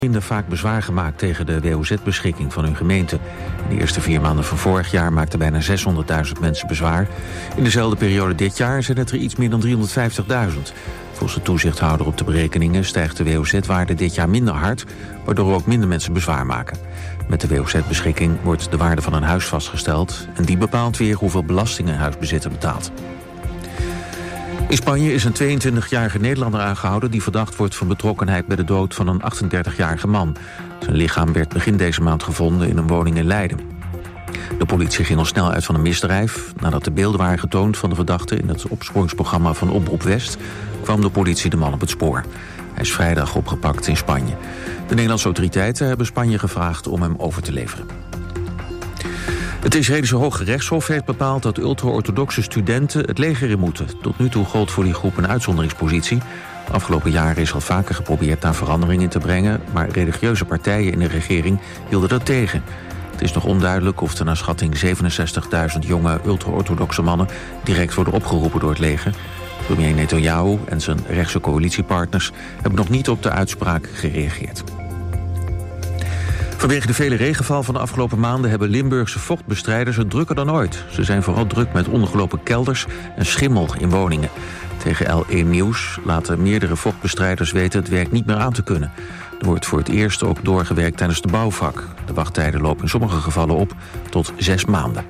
minder vaak bezwaar gemaakt tegen de WOZ-beschikking van hun gemeente. In de eerste 4 maanden van vorig jaar maakten bijna 600.000 mensen bezwaar. In dezelfde periode dit jaar zijn het er iets meer dan 350.000. Volgens de toezichthouder op de berekeningen stijgt de WOZ-waarde dit jaar minder hard, waardoor ook minder mensen bezwaar maken. Met de WOZ-beschikking wordt de waarde van een huis vastgesteld en die bepaalt weer hoeveel belasting een huisbezitter betaalt. In Spanje is een 22-jarige Nederlander aangehouden die verdacht wordt van betrokkenheid bij de dood van een 38-jarige man. Zijn lichaam werd begin deze maand gevonden in een woning in Leiden. De politie ging al snel uit van een misdrijf. Nadat de beelden waren getoond van de verdachte in het opsporingsprogramma van Omroep West, kwam de politie de man op het spoor. Hij is vrijdag opgepakt in Spanje. De Nederlandse autoriteiten hebben Spanje gevraagd om hem over te leveren. Het Israëlische Hoge Rechtshof heeft bepaald dat ultra-orthodoxe studenten het leger in moeten. Tot nu toe gold voor die groep een uitzonderingspositie. De afgelopen jaren is al vaker geprobeerd daar verandering in te brengen, maar religieuze partijen in de regering hielden dat tegen. Het is nog onduidelijk of er naar schatting 67.000 jonge ultra-orthodoxe mannen direct worden opgeroepen door het leger. Premier Netanyahu en zijn rechtse coalitiepartners hebben nog niet op de uitspraak gereageerd. Vanwege de vele regenval van de afgelopen maanden hebben Limburgse vochtbestrijders het drukker dan ooit. Ze zijn vooral druk met ondergelopen kelders en schimmel in woningen. Tegen L1 Nieuws laten meerdere vochtbestrijders weten het werk niet meer aan te kunnen. Er wordt voor het eerst ook doorgewerkt tijdens de bouwvak. De wachttijden lopen in sommige gevallen op tot 6 maanden.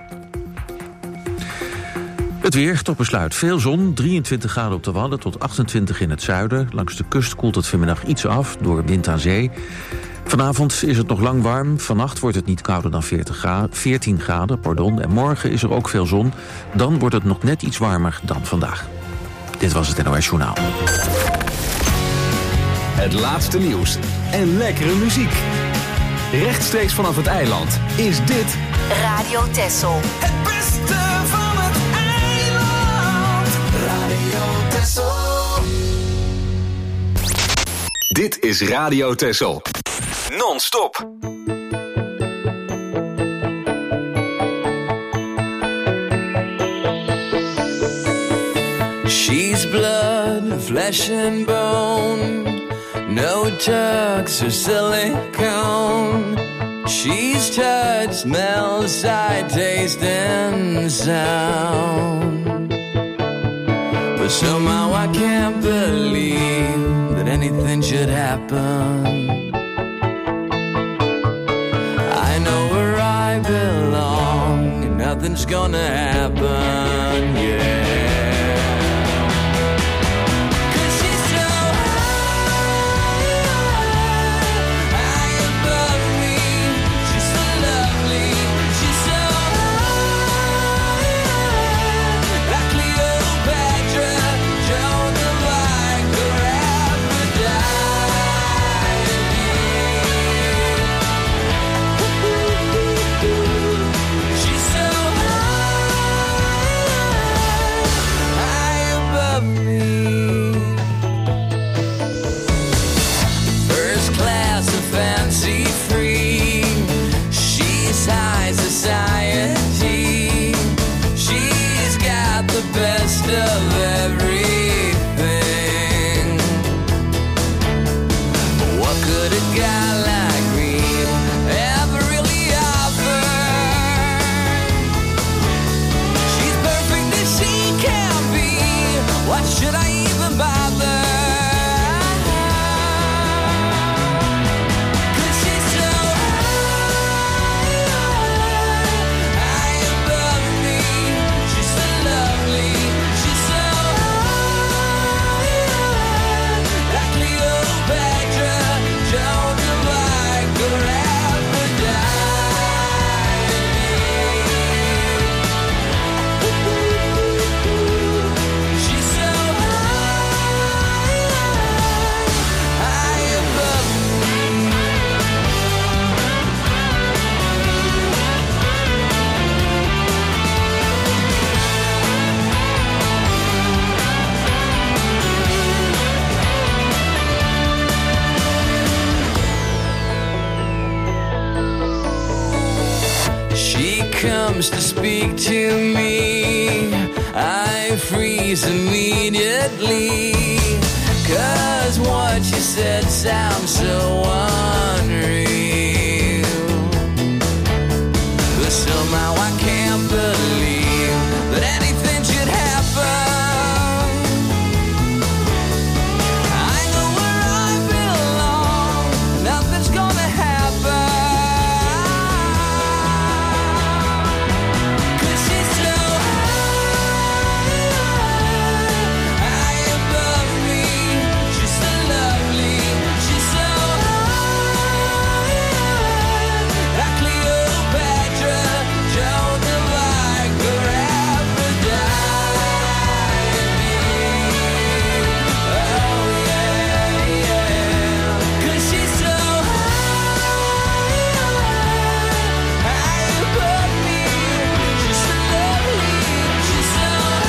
Het weer, tot besluit. Veel zon, 23 graden op de Wadden tot 28 in het zuiden. Langs de kust koelt het vanmiddag iets af door wind aan zee. Vanavond is het nog lang warm. Vannacht wordt het niet kouder dan 14 graden. En morgen is er ook veel zon. Dan wordt het nog net iets warmer dan vandaag. Dit was het NOS Journaal. Het laatste nieuws en lekkere muziek. Rechtstreeks vanaf het eiland is dit Radio Texel. Het beste van het eiland. Radio Texel. Dit is Radio Texel. Non-stop. She's blood, flesh and bone. No tucks or silicone. She's touch, smell, sight, taste, and sound. But somehow I can't believe that anything should happen. I know where I belong, and nothing's gonna happen, yeah. To speak to me, I freeze immediately, 'cause what you said sounds so unreal. But somehow I can't believe that anything should happen. I know where I belong, nothing's gonna happen. 'Cause she's so high above me. She's so lovely, she's so high, like Cleopatra, Joan of Arc, or Aphrodite. Oh yeah, yeah. 'Cause she's so high above me. She's so lovely, she's so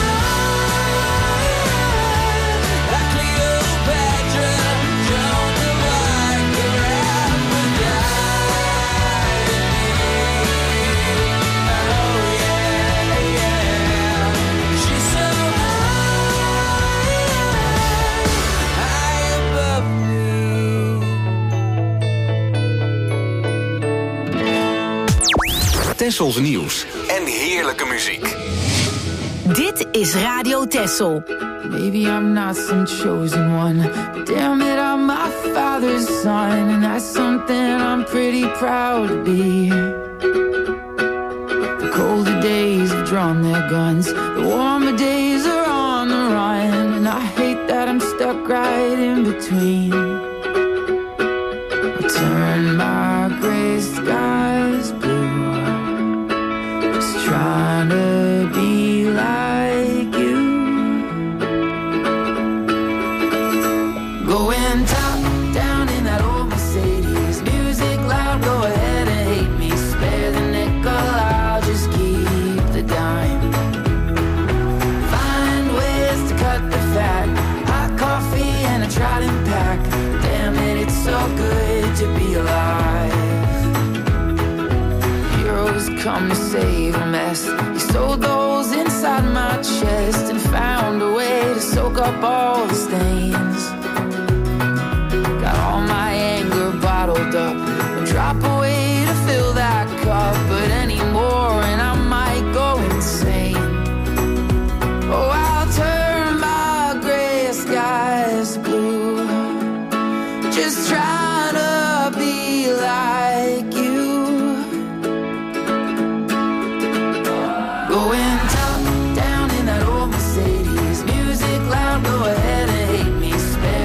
high, like Cleopatra, Joan of Arc, or Aphrodite. Oh yeah, yeah. She's so high above me. Tessels nieuws en heerlijke muziek. Dit is Radio Tessel. Maybe I'm not some chosen one, but damn it, I'm my father's son, and that's something I'm pretty proud to be. The colder days have drawn their guns, the warmer days are on the run, and I hate that I'm stuck right in between. I turn my gray skies blue, just trying to be like you. Going top down in that old Mercedes, music loud, go ahead and hate me. Spare the nickel, I'll just keep the dime. Find ways to cut the fat, hot coffee and a trident pack. Damn it, it's so good to be alive. Heroes come to save a mess. You sewed those inside my chest and found a way to soak up all the stains. Got all my anger bottled up, a drop away to fill that cup, but anymore and I might go insane. Oh, I'll turn my gray skies blue, just trying to be like you. Going top down in that old Mercedes, music loud, go ahead and hate me. Spare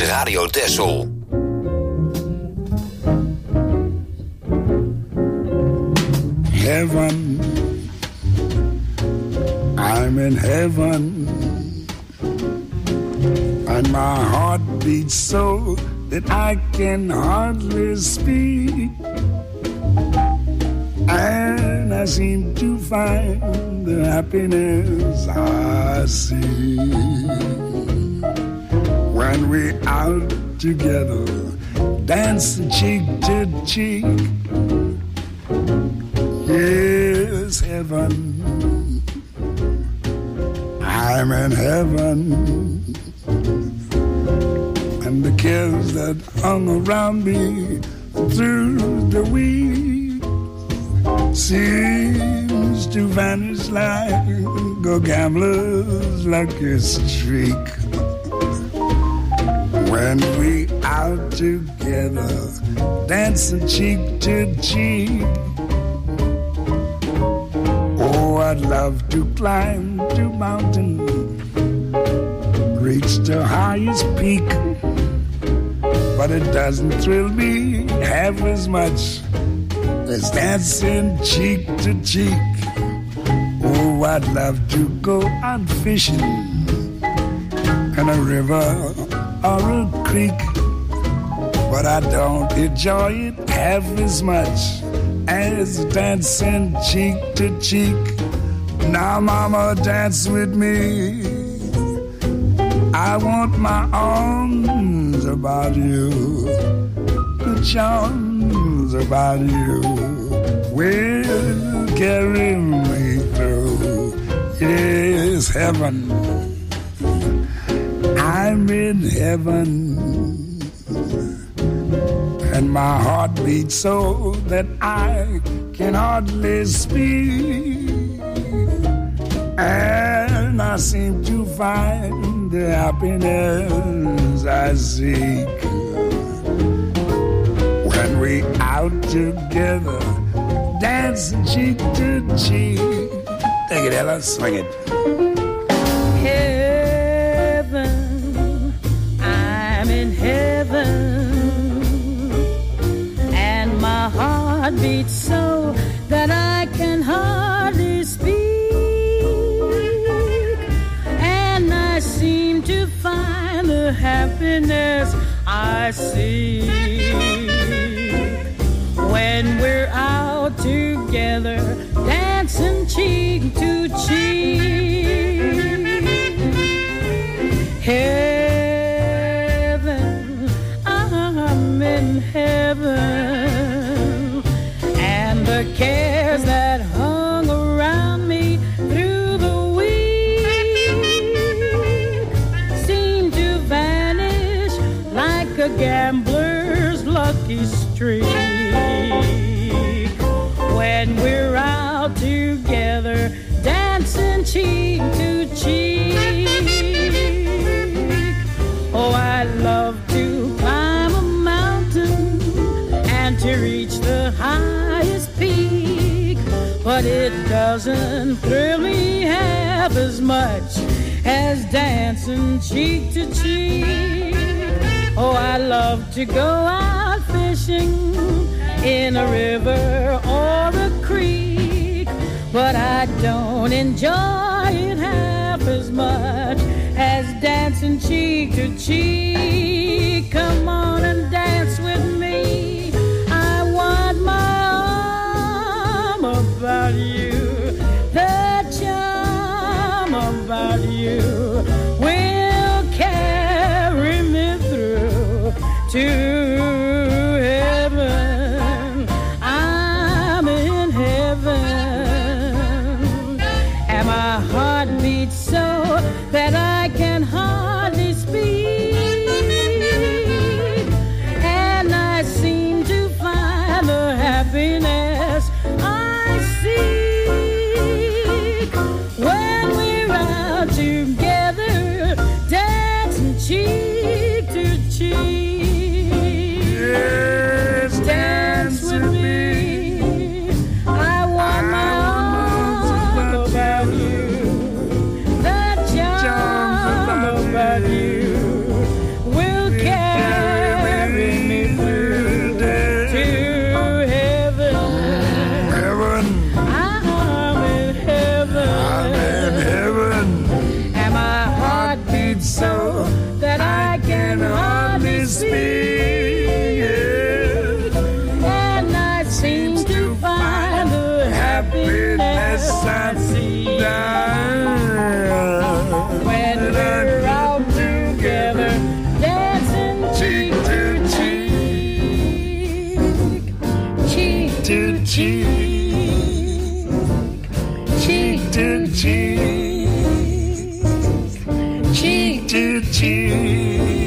is Radio Texel. Heaven, I'm in heaven, and my heart beats so that I can hardly speak, and I seem to find the happiness I see when we're out together, dancing cheek to cheek. Yes, heaven, I'm in heaven, and the cares that hung around me through the week seems to vanish like a gambler's lucky streak. When we out together, dancing cheek to cheek. Oh, I'd love to climb the mountain, reach the highest peak, but it doesn't thrill me half as much as dancing cheek to cheek. Oh, I'd love to go out fishing in a river or a creek, but I don't enjoy it half as much as dancing cheek to cheek. Now, mama, dance with me. I want my arms about you, the charms about you will carry me through. Yes, heaven, I'm in heaven, and my heart beats so that I can hardly speak, and I seem to find the happiness I seek when we out together, dancing cheek to cheek. Take it, Ella, swing it. Heaven, I'm in heaven, and my heart beats so that I can hardly speak, and I seem to find the happiness I seek when we're out together, dancing cheek to cheek. Heaven, I'm in heaven, and the cares that hung around me through the week seem to vanish like a gambler's lucky streak when we're out together, dancing cheek to cheek. Oh, I love to climb a mountain and to reach the highest peak, but it doesn't thrill me half as much as dancing cheek to cheek. Oh, I love to go out fishing in a river or a creek, but I don't enjoy it half as much as dancing cheek to cheek. Come on and dance with me. I want my arm about you, the charm about you will carry me through to heaven. I'm in heaven, and my heart beats so that I can hardly speak, and I seem to find the happiness I seek when we're out together, dancing cheek to cheek. Yes, dance with me. I want my arms about you, the charm about cheek to cheek.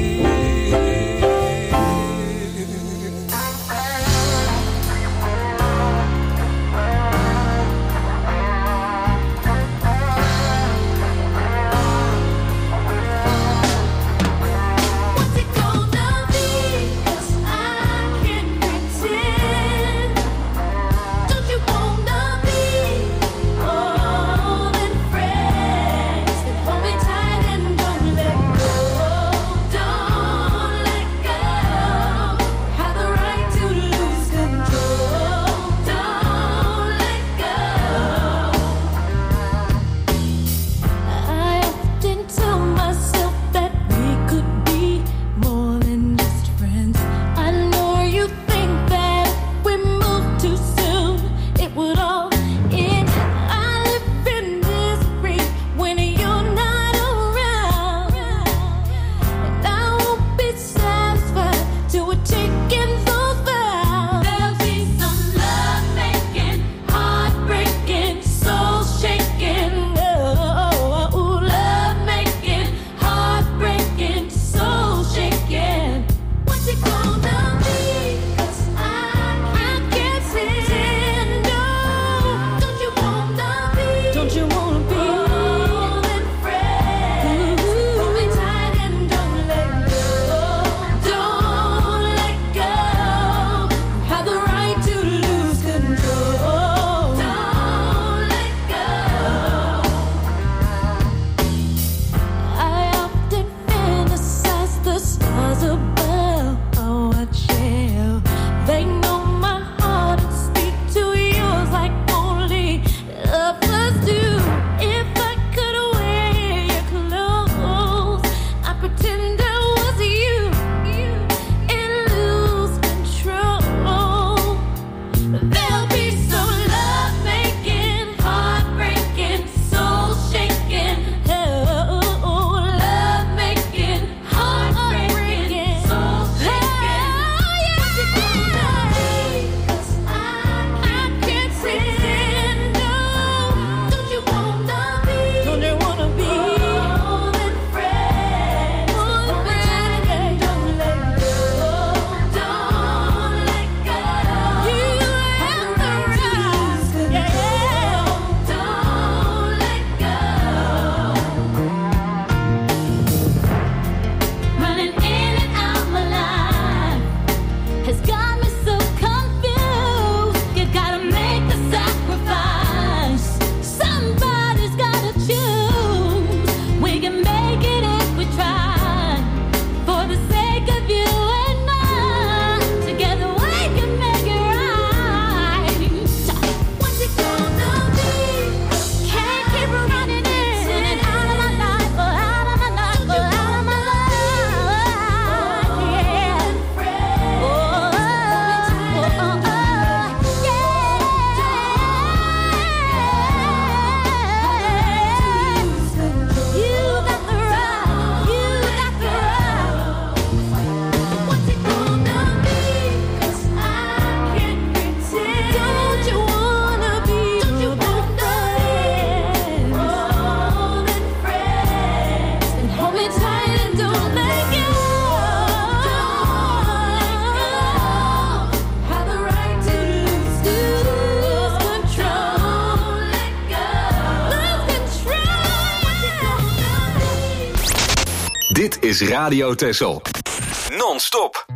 Dit is Radio Texel. Non-stop.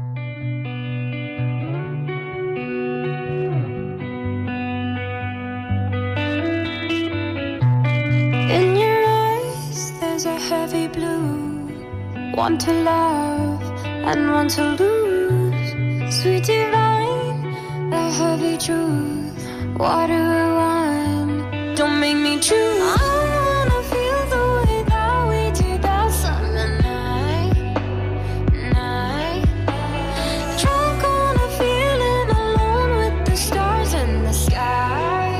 In your eyes there's a heavy blue. One to love and one to lose. Sweet divine, the heavy truth. Water or wine, don't make me choose. I wanna feel the way that we did that summer night. Drunk on a feeling alone with the stars in the sky.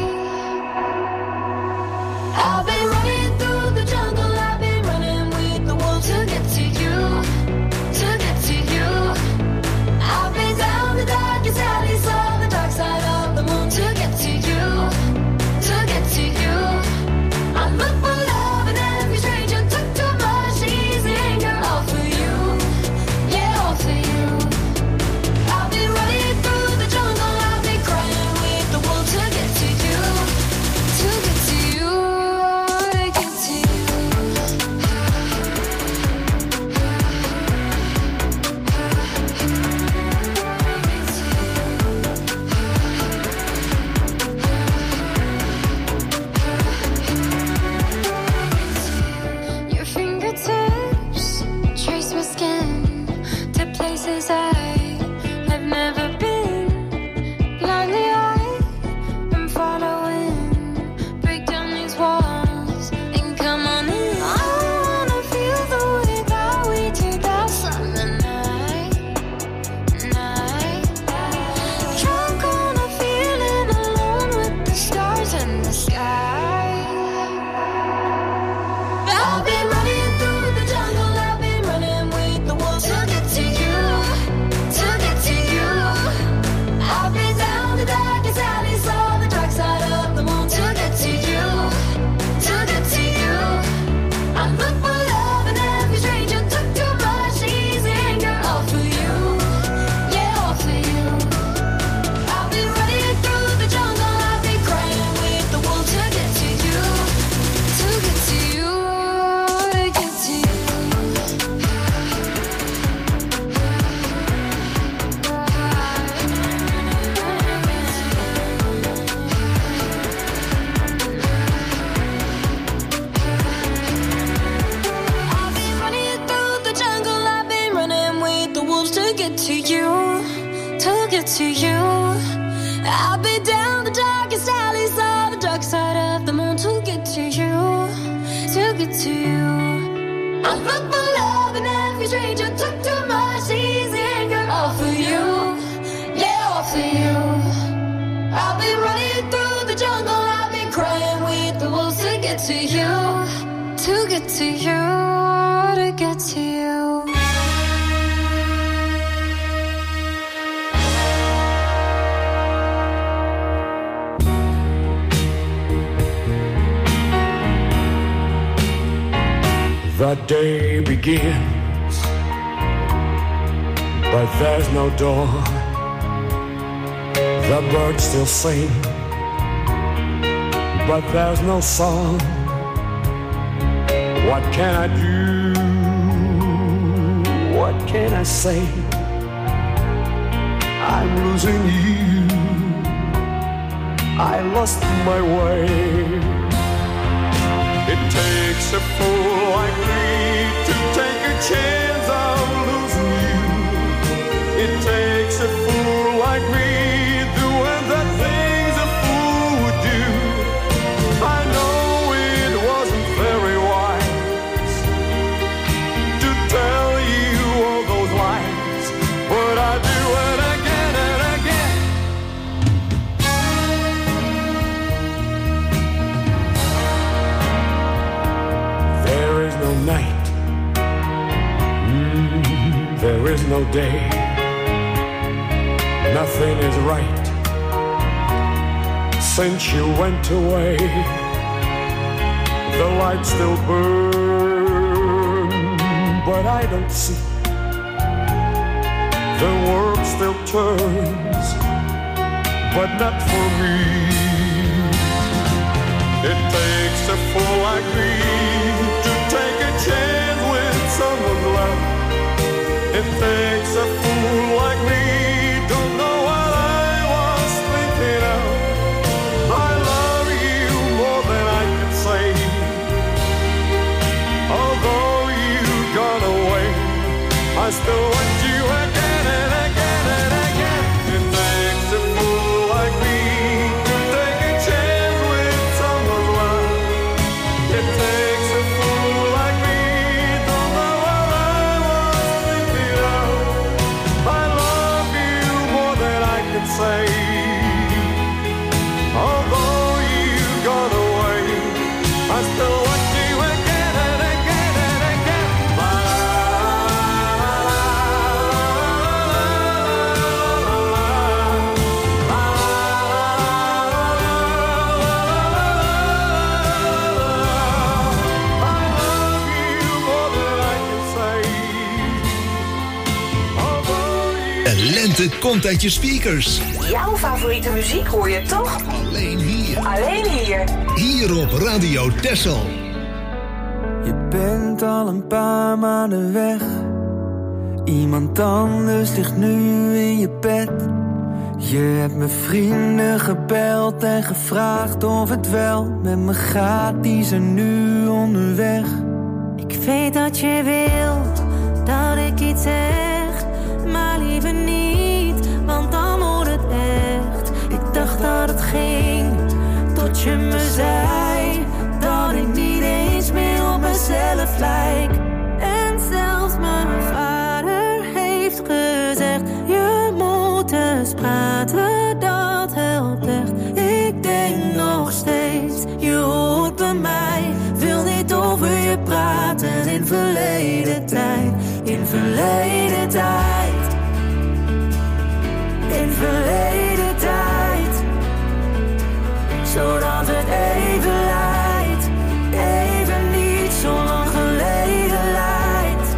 I've been running through the jungle, I've been running with the wolves to get to you, to get to you. I've been down the darkest alley, saw the dark side of the moon to get to you, to get to you. I'm to you, to get to you. I'll be down the darkest alleys of the dark side of the moon to get to you, to get to you. I put my love in every stranger, took too much easy anger. All for you, yeah, all for you. I'll be running through the jungle, I'll be crying with the wolves to get to you, to get to you, to get to you. The day begins, but there's no dawn. The birds still sing, but there's no song. What can I do? What can I say? I'm losing you. I lost my way. It takes a fool like me to take a chance of losing you. It takes a fool like me doing the things a fool would do. I know it wasn't very wise to tell you all those lies, but I do it again and again. There is no night, there is no day. Nothing is right since you went away. The lights still burn, but I don't see. The world still turns, but not for me. It takes a fool like me to take a chance with someone's love. It takes a fool like me, don't know what I was thinking of. I love you more than I can say. Although you've gone away, I still want you again and again and again. It takes a fool like me to take a chance with someone's love. It takes a fool like me, don't know what I was thinking of. I love you more than I can say. Although you've gone away, I still want you again and again and again. La la la I love you more than I can say. Although you De lente komt uit je speakers. Jouw favoriete muziek hoor je toch? Alleen hier. Alleen hier. Hier op Radio Texel. Je bent al een paar maanden weg. Iemand anders ligt nu in je bed. Je hebt mijn vrienden gebeld en gevraagd of het wel met me gaat. Die zijn nu onderweg. Ik weet dat je wil dat ik iets zeg, maar liever niet, want dan wordt het echt. Ik dacht dat het ging, tot je me zei dat ik niet eens meer op mezelf lijk. En zelfs mijn vader heeft gezegd, je moet eens praten, dat helpt echt. Ik denk nog steeds, je hoort bij mij, wil niet over je praten in verleden tijd. In verleden tijd. In verleden tijd. Zodat het even lijkt, even niet zo lang geleden lijkt.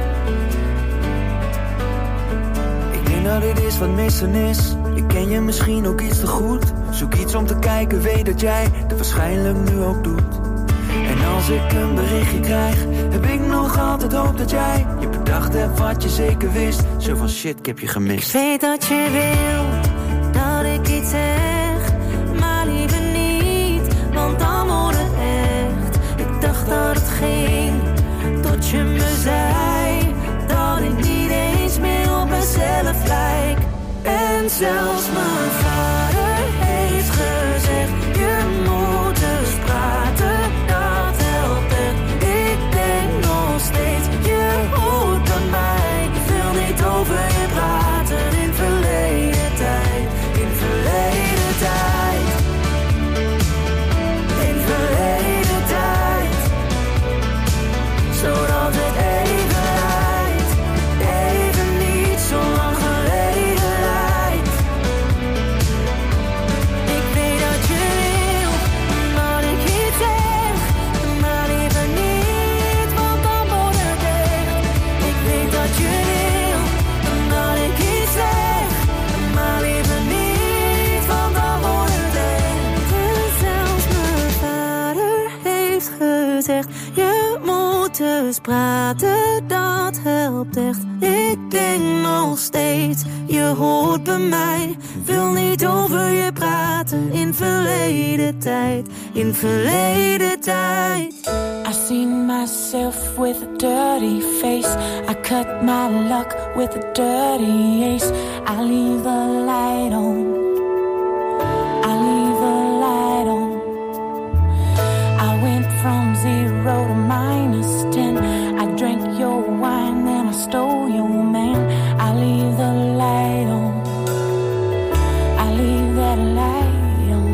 Ik denk dat dit is wat missen is. Ik ken je misschien ook iets te goed. Zoek iets om te kijken, weet dat jij dat waarschijnlijk nu ook doet. En als ik een berichtje krijg, heb ik nog altijd hoop dat jij je bedacht hebt wat je zeker wist. Zo van shit, ik heb je gemist. Ik weet dat je wil dat ik iets zeg, maar liever niet, want dan wordt het echt. Ik dacht dat het ging, tot je me zei dat ik niet eens meer op mezelf gelijk. En zelfs mijn vader heeft gezegd, je moet dus praten, dat helpt echt. Ik denk nog steeds, je hoort bij mij. Ik wil niet over je praten, in verleden tijd, in verleden tijd. In verleden tijd, zodat het even lijkt, even niet zo lang geleden lijkt. Ik weet dat je wil, dat ik iets zeg, maar liever niet, want dan wordt het echt. Ik weet dat je wil, dat ik iets zeg, maar liever niet, want dan wordt het echt. En zelfs mijn vader heeft gezegd, je moet dus praten, dat helpt echt. Ik denk nog steeds, je hoort bij mij. Wil niet over je praten, in verleden tijd, in verleden tijd. I seen myself with a dirty face. I cut my luck with a dirty ace. I leave the light on. I leave the light on. I went from 0 to -10. I drank your wine, then I stole your man. I leave the light on. I leave that light on.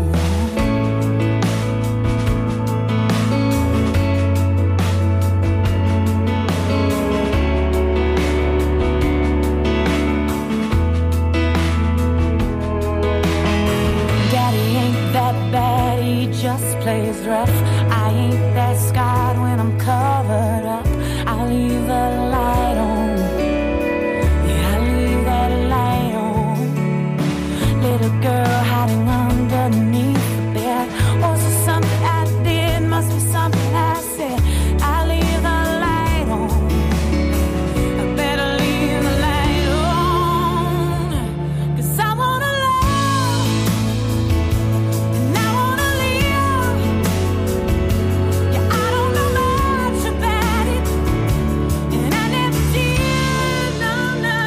Daddy ain't that bad, he just plays rough. I ain't that scarred when I'm covered up. I leave the light on. Yeah, I leave that light on. Little girl hiding underneath the bed. Was it something I did? Must be something I said. I leave the light on. I better leave the light on. 'Cause I wanna love and I wanna live. Yeah, I don't know much about it, and I never did, no.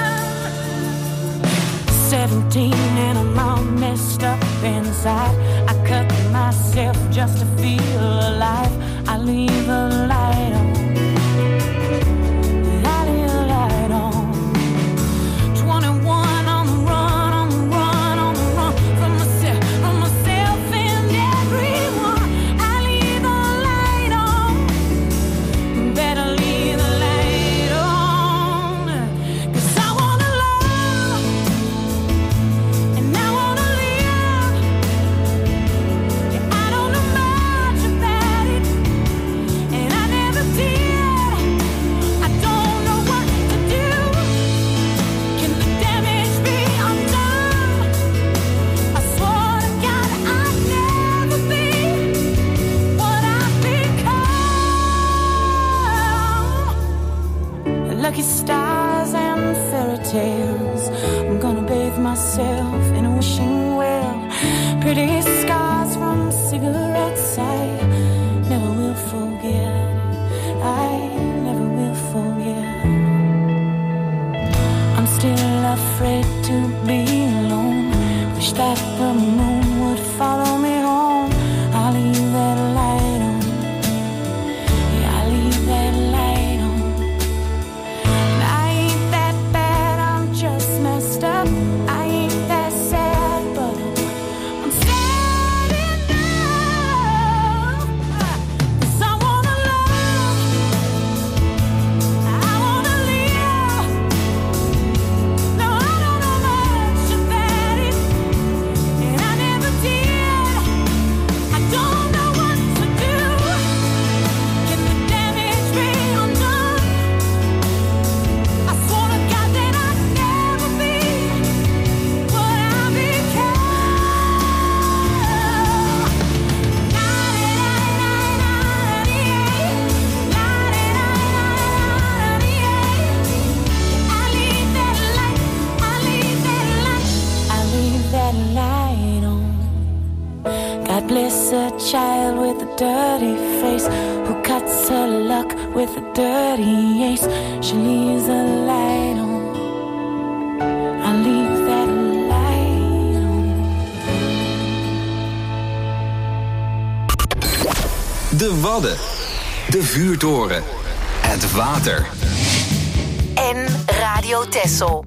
17 and I'm all messed up inside. I cut myself just to feel alive. I leave the light on. I leave the light on. 21 on the run, on the run, on the run from myself and everyone. I leave the light on. Better leave the light on. 'Cause I wanna love and I wanna live. Yeah, I don't know much about it, and I never did. I don't know what to do. Can the damage be undone? I swore to God I'd never be what I've become. Lucky stars and fairy tales. I'm gonna bathe myself in a wishing well. Pretty scars from cigarettes I never will forget. I never will forget. I'm still afraid to be alone. Wish that the moon would follow me home. I'll leave that light on. Yeah, I'll leave that light on. And I ain't that bad, I'm just messed up. I ain't that sad, but I'm sad enough. 'Cause I wanna love, I wanna live. No, I don't know much about it, and I never did. I don't know what to do. Can the damage be undone? I swore to God that I'd never be what I become. I leave that light, I leave that light, I leave that light on. God bless a child with a dirty face who cuts her luck with a dirty ace. She leaves the light on. de Wadden, de vuurtoren, het water. En Radio Texel.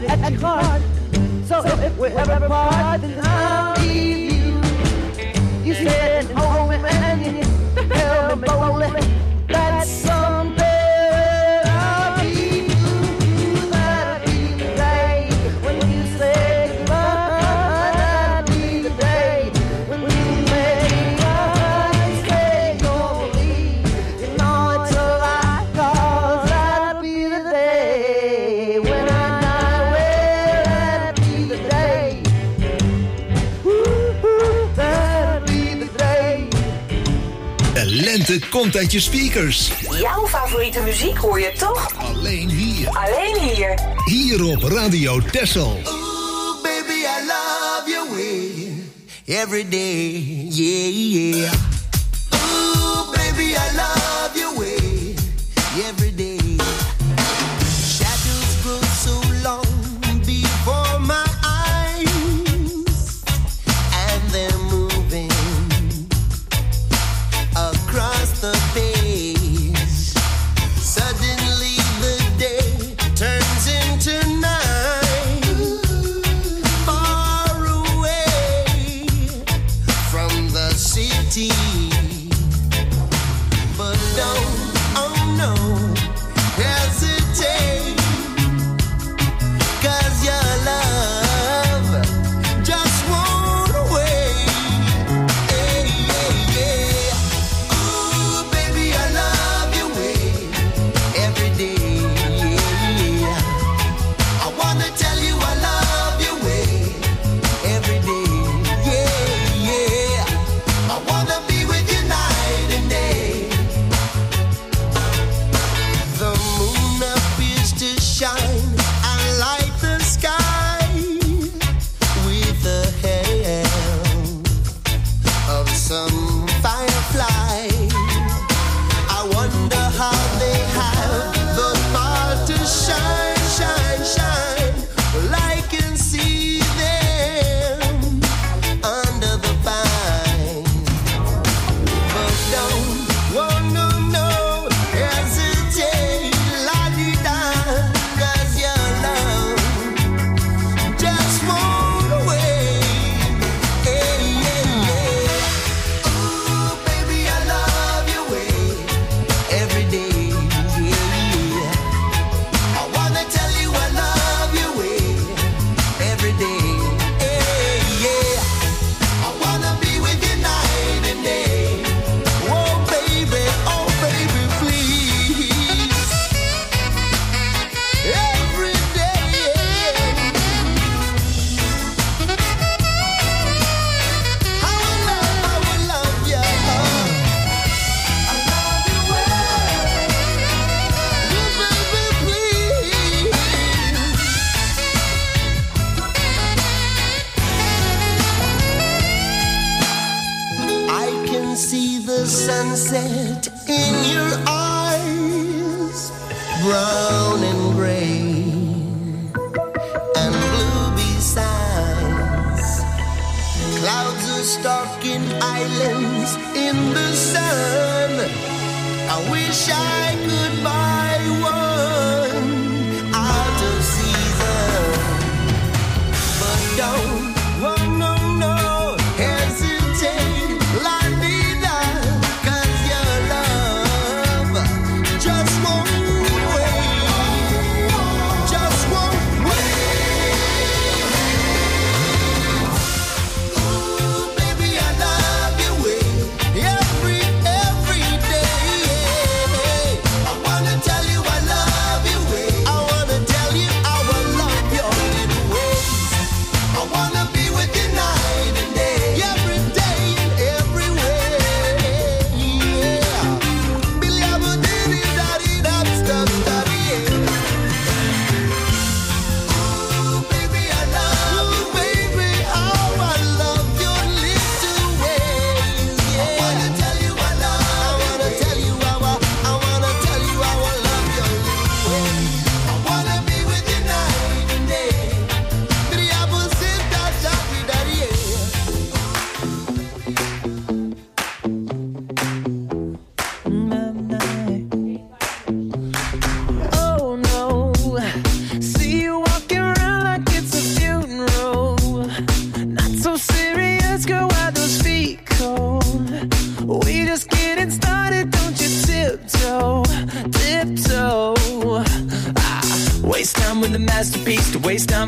at your heart. So if we ever part, then I'll leave you. You said home and you tell me boldly that someday I'll be you. That'll be the day when you say goodbye. That'll be the day when you make us say don't leave. You know it's a lie, 'cause that'll be the day when I die. Well, that'll be the day. That'll be the day. De lente komt uit je speakers. Jouw favoriete muziek hoor je toch? Alleen hier. Alleen hier. Hier op Radio Texel. Ooh, baby, I love your way every day, yeah, yeah. Ooh, baby, I love your way every day. Shadows grow so long before my eyes, and they're moving across the page. Suddenly the day turns into night. Far away from the city. But don't, oh no, hesitate. 'Cause your love just won't wait. Hey, yeah, yeah. Ooh, baby, I love your way every day. Yeah. I wanna tell you I love your way every day. Yeah, yeah. I wanna be with you night and day. The moon appears to shine and light the sky with the help of some firefly. I wonder how they have the power to shine, shine, shine. Well, I can see them under the pine. But don't, oh no, no, hesitate, la-di-da, 'cause your love just won't wait. Hey, yeah, yeah. Ooh, baby, I love your way every day, yeah. I wanna tell you I love your way every day, yeah. I wanna be with you night and day. Oh baby, please. Every day. I will love you. I love you well. Oh baby, please. I can see the sunset in your eyes, brown and gray and blue besides. Clouds are stalking islands in the sun. I wish I could buy one out of season. But don't, oh no, no, hesitate, la-di-da, 'cause your love just won't wait, just won't wait. Ooh, baby, I love your way every day. I wanna tell you I love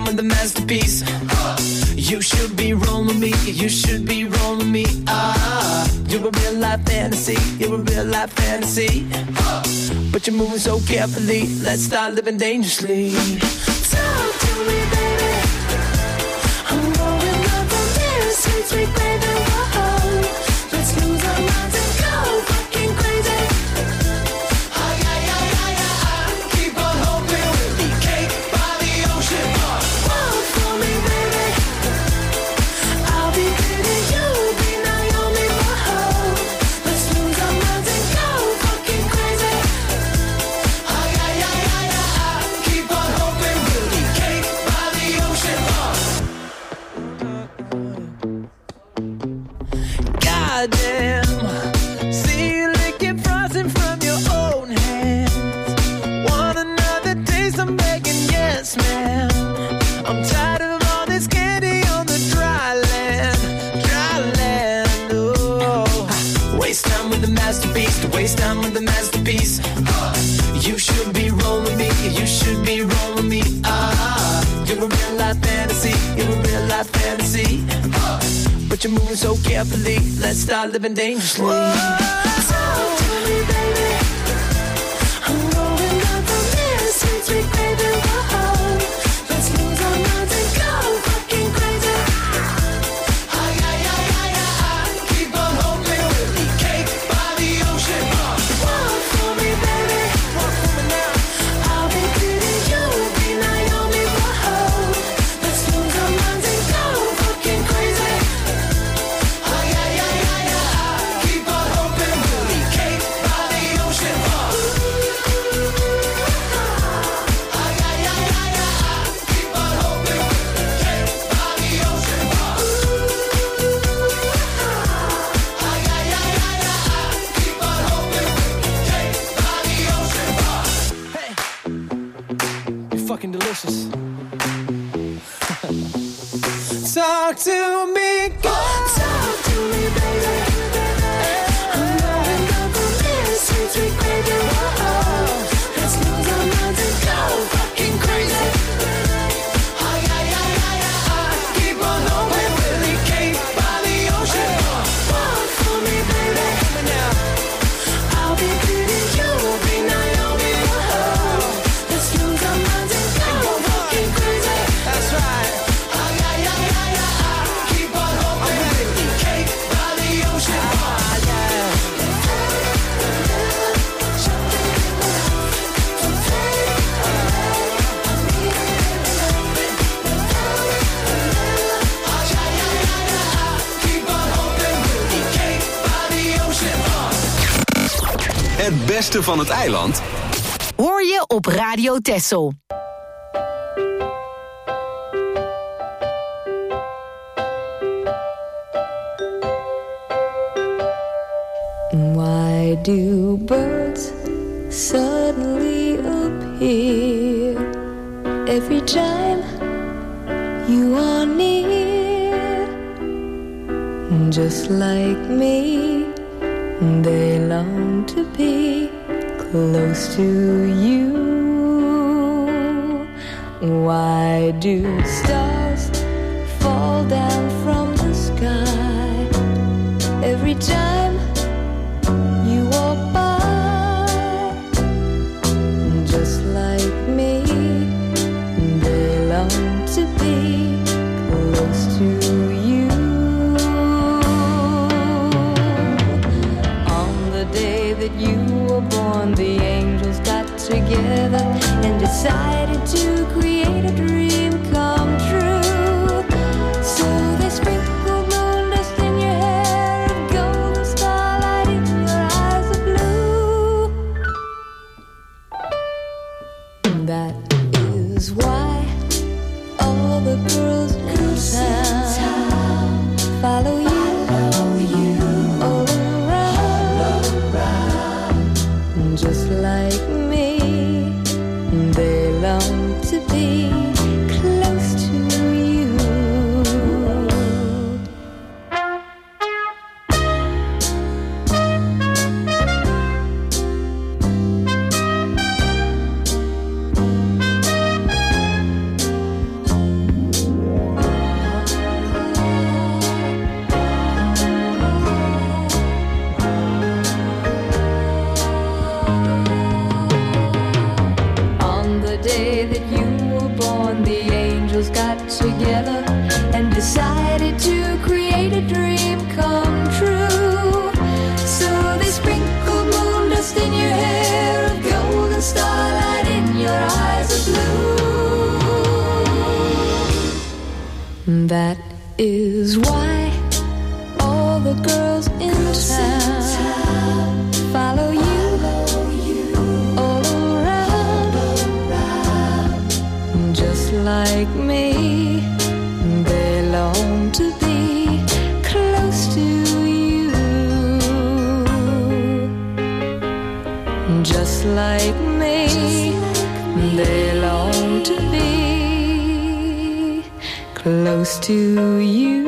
time with the masterpiece. You should be rolling me, you should be rolling me. You're a real life fantasy, you're a real life fantasy. But you're moving so carefully, let's start living dangerously. Talk to me, baby. I'm rolling up on this sweet, sweet baby. Whoa. Let's lose our minds and go fucking crazy. Keep on hoping we'll be cake by the ocean. Walk for me, baby. I'll be pretty, you'll be Naomi. Whoa. Let's lose our minds and go fucking crazy. Keep on hoping we'll be cake by the ocean. Goddamn, see you licking frosting from your own hands. Want another taste? I'm begging, yes, ma'am. I'm tired of all this candy on the dry land, oh. Waste time with the masterpiece, to waste time with the masterpiece. You should be rolling me, you should be rolling me. You're a real life fantasy, you're a real life fantasy. But you're moving so carefully, let's start living dangerously. Talk to me, baby. I'm rolling up on this sweet, sweet baby. Whoa. Let's lose our minds and go fucking crazy. Keep on hoping we'll be cake by the ocean. Walk for me, baby. Walk for me now. I'll be pretty, you'll be Naomi. Whoa. Let's lose our minds and go fucking crazy. Keep on hoping we'll be cake by the ocean. Keep on hoping we'll be cake by the ocean. Keep on hoping we'll be cake by the ocean. Hey, you're fucking delicious. Talk to me, God. Talk to me, baby. I'm rolling up on this sweet, sweet baby. Whoa. Let's lose our minds and go fucking crazy. Keep on hoping we'll be cake by the ocean. Walk for me, baby. I'll be pretty, you'll be Naomi. Whoa. Let's lose our minds and go fucking crazy. That's right. Keep on hoping we'll be cake by the ocean. Keep on hoping we'll be cake by the ocean. Het beste van het eiland Hoor je op Radio Texel. Why do birds suddenly appear every time you are near? Just like me, they long to be close to you. Why do stars fall down from the sky every time you walk by? Just like me, they long to be close to you. On the day that you were born, the angels got together and decided to create a dream come true. So they sprinkled moon dust in your hair and golden starlight in your eyes of blue. That is why all the girls in town together and decided to create a dream come true. So they sprinkled moon dust in your hair, of golden starlight in your eyes of blue. That is why all the girls in town follow you all around. Just like me, they long to be close to you. Just like me, they long to be close to you.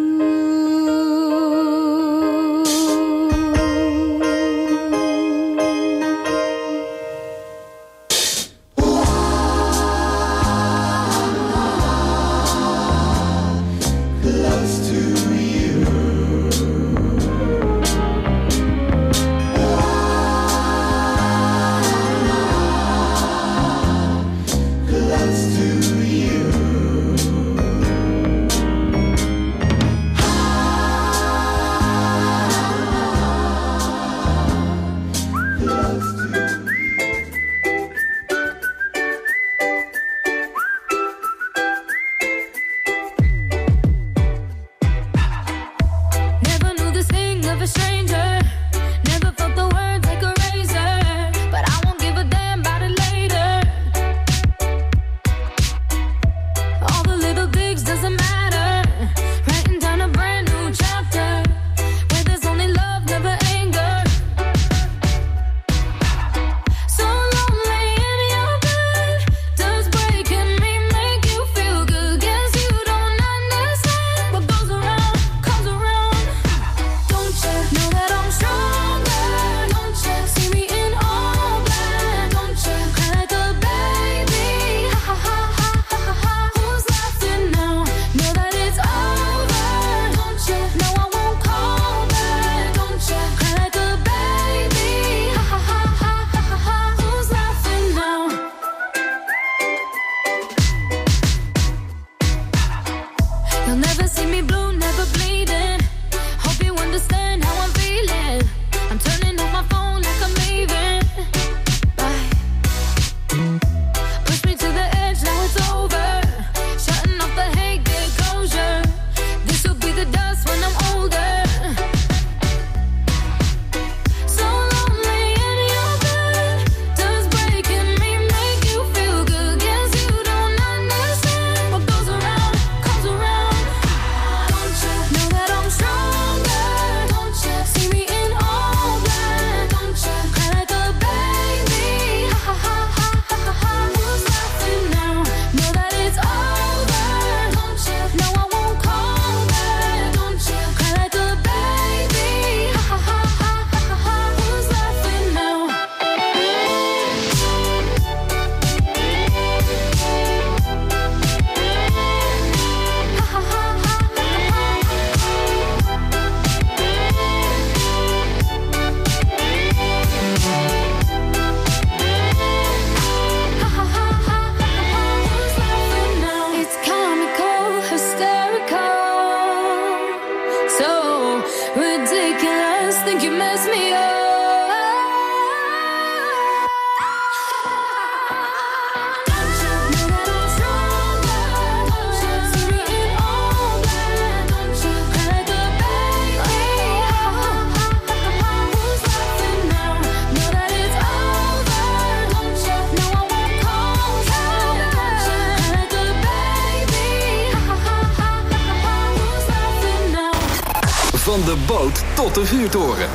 Van de boot tot de vuurtoren.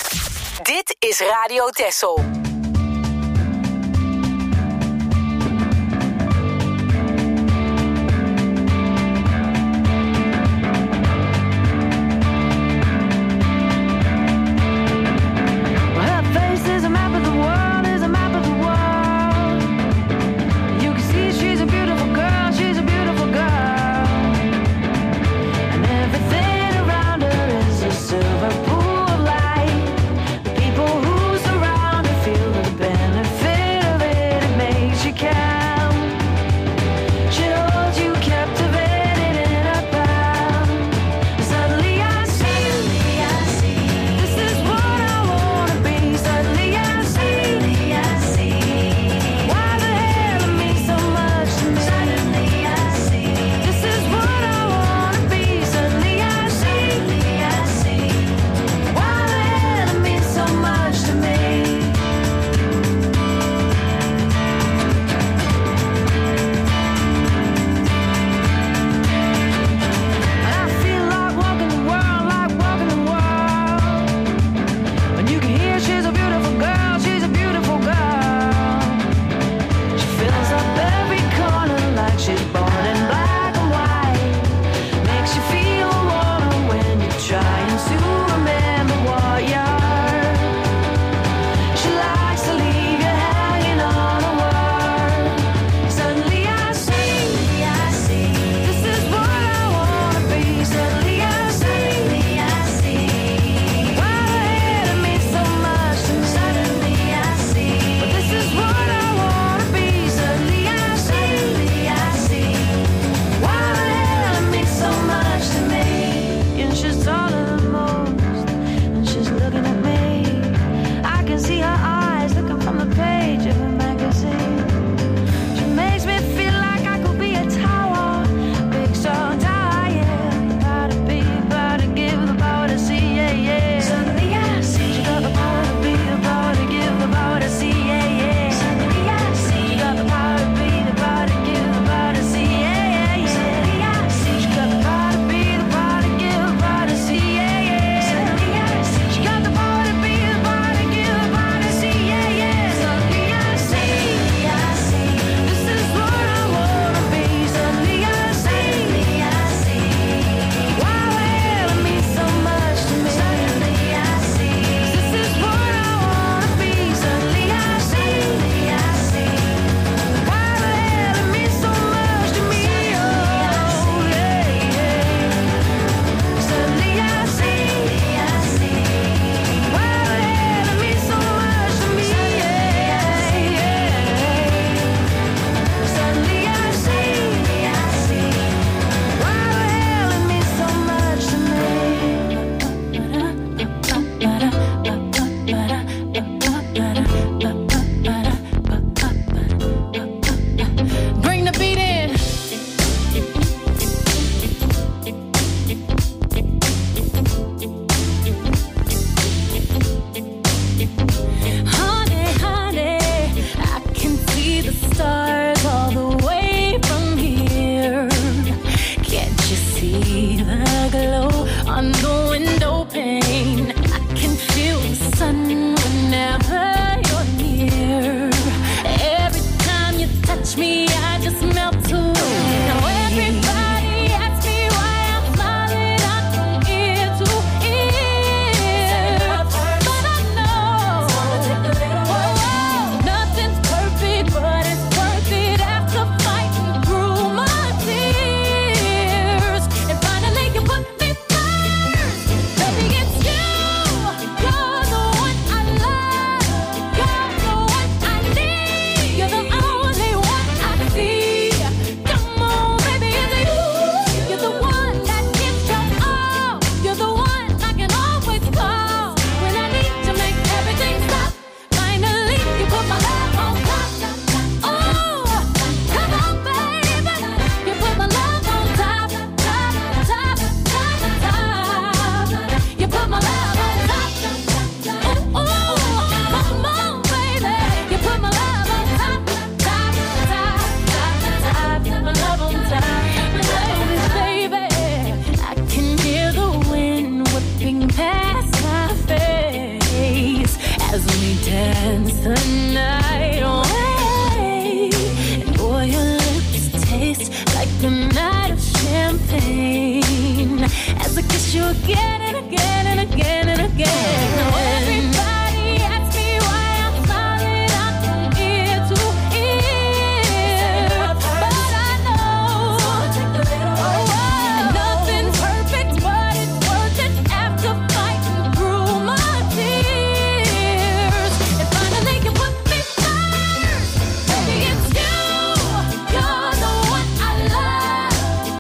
Dit is Radio Texel. Silver pool of light, the people who surround her feel night of champagne as I kiss you again and again and again and again.